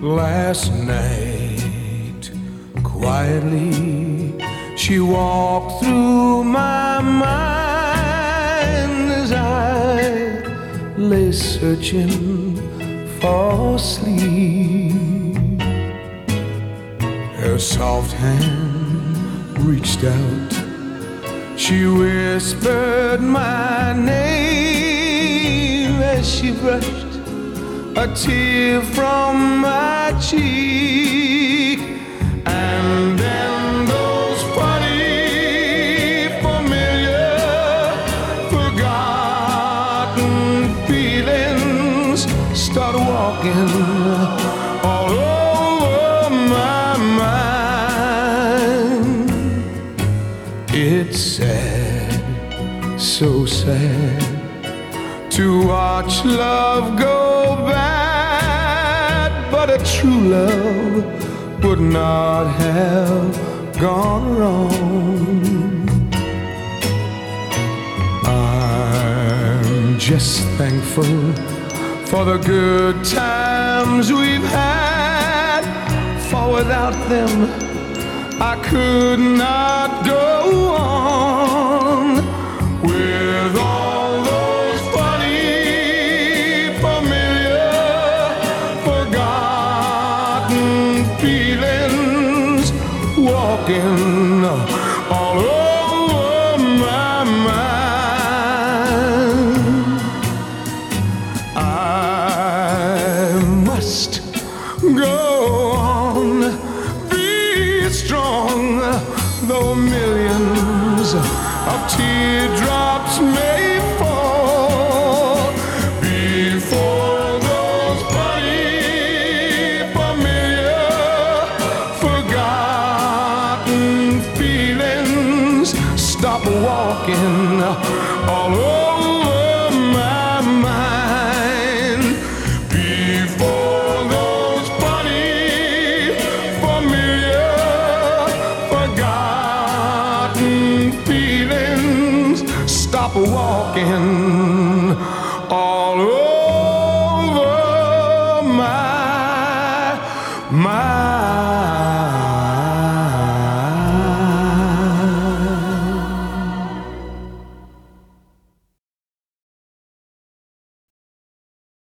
Last night, quietly, she walked through my mind as I lay searching for sleep. Her soft hand reached out, she whispered my name as she brushed a tear from my cheek. And then those funny, familiar, forgotten feelings start walking all over my mind. It's sad, so sad, to watch love go bad, but a true love would not have gone wrong. I'm just thankful for the good times we've had, for without them I could not go on. With all those funny, familiar, forgotten feelings walking all over my mind, I must go on, be strong, though millions of teardrops may fall before those funny, familiar, forgotten feelings stop walking all over my mind. Before those funny, familiar, forgotten feelings stop walking